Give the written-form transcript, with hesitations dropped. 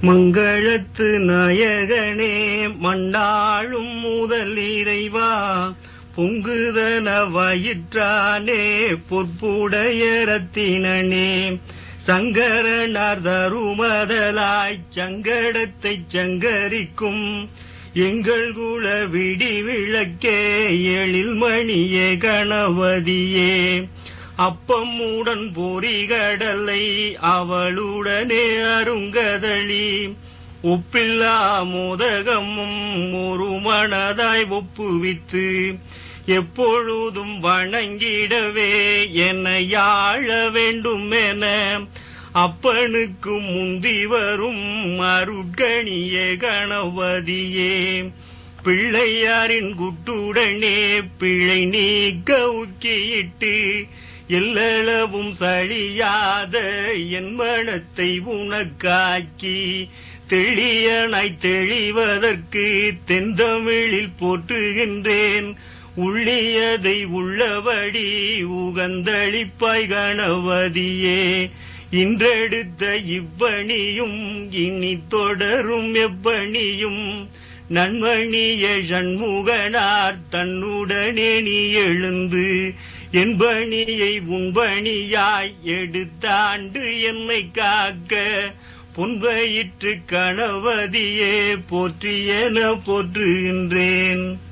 மங்களத்து நாயகனே மண்ணாளும் முதல் இறைவா, பொங்குதன வயிற்றானே பொற்புடைய ரத்தினனே, சங்கரனார் தருமதலாய்ச் சங்கடத்தைச் சங்கரிக்கும் எங்கள் குல விடி விளக்கே எழில் மணியே கணபதியே. அப்பம்முடன் பொறிகடலை அவளுடனே அருங்கதளி, ஒப்பில்லா மோதகமும் ஒரு மனதாய் ஒப்புவித்து எப்பொழுதும் வணங்கிடவே என்னை யாழ வேண்டும் என அப்பனுக்கு முந்தி வரும் அருட்கணியே கணபதியே. பிள்ளையாரின் குட்டுடனே பிழை நீக்க உக்கியிட்டு எல்லளவும் சழியாத என் மனத்தை உனக்காக்கி தெளியனாய் தெளிவதற்கு தென்தமிழில் போற்றுகின்றேன். உள்ளியதை உள்ளபடி உகந்தளிப்பாய் கணபதியே. இன்றெடுத்த இவ்வணியும் இனி தொடரும் எப்பணியும் நன்மணிய சண்முகனார் தன்னுடனே நீ எழுந்து என்பணியை உன்பணியாய் எடுத்தாண்டு என்னை காக்க பொன்வயிற்று கணபதியே போற்றியென போற்றுகின்றேன்.